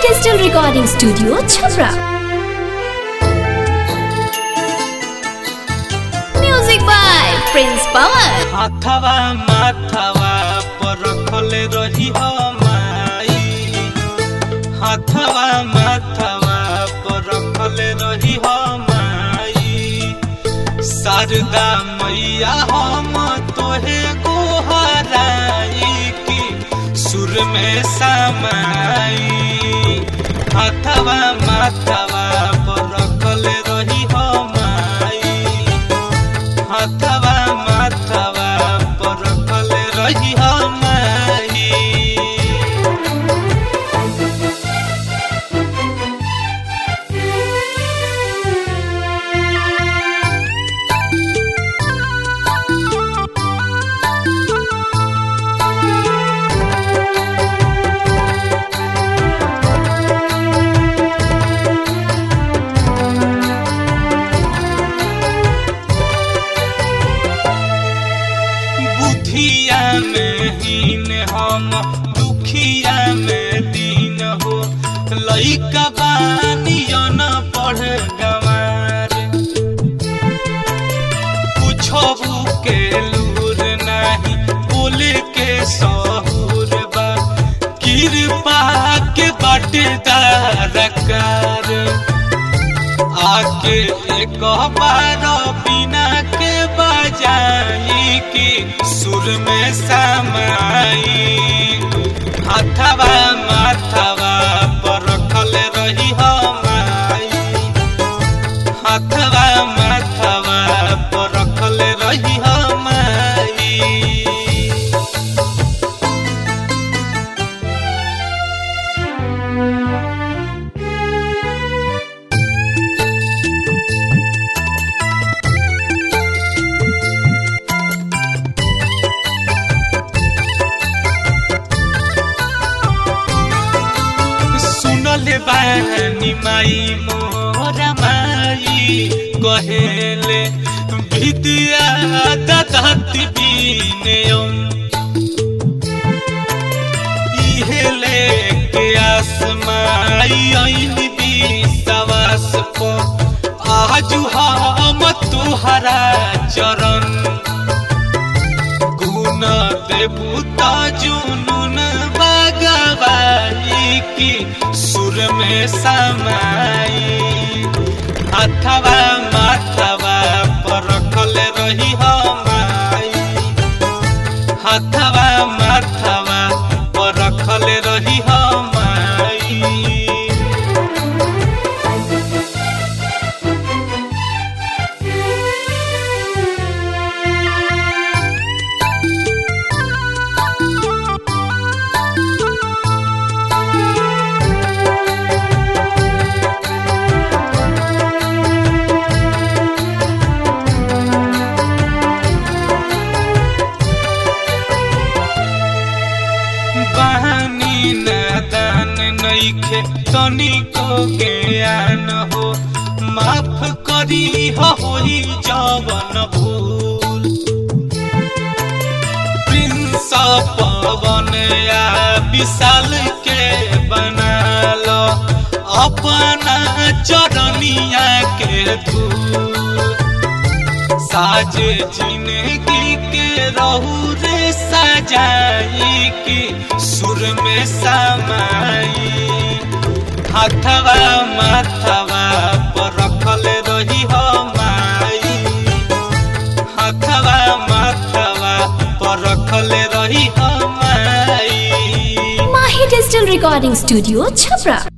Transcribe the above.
Digital recording studio Chhapra. Music by Prince Pawan. हाथवा माथवा पर रखले रही हो माई, हाथवा माथवा पर रखले रही हो माई। शारदा मैया हम तोहे गोहराई की सुर में समाई। हाथवा माथवा पर रखले रही हो माई, हाथवा माथवा पर रखले रही हो माई। बुद्धिया में हीन हम दुखिया में दीन हो। लइका बानिया न पढ़ गवार, कुछो के लूर नहीं बोले के सहूर बा। कृपा के बाटेदार कर आके एक बार बिना के बजाई की सुर में समाई। हाथवा माथवा पर रखले रही हो माई, हाथवा माथवा पर रखले रही हो माई। सुनले बानी माई मोरा माई कहेले विद्या ददाति विनयम। इहेले के आसमाई ऐन विश्वास को आज हम तुहरा चरण। गुण देबू त जुनून बगवाई की सुर में समाई। हाथवा माथवा पर रखले रही हो माई, हाथवा माथवा पर रखले रही हो माई। बहानी नादान नइखे तनिको ज्ञान हो। माफ करी होई जवन भूल। प्रिंस पवन या विशाल के बना लो अपना चरनिया के धूल। साज जिंदगी के रहू रे सजाई की सुर में समाई। हाथवा माथवा पर रखले रही हो माई, हाथवा माथवा पर रखले रही हो माई। माही डिजिटल रिकॉर्डिंग स्टूडियो छपरा।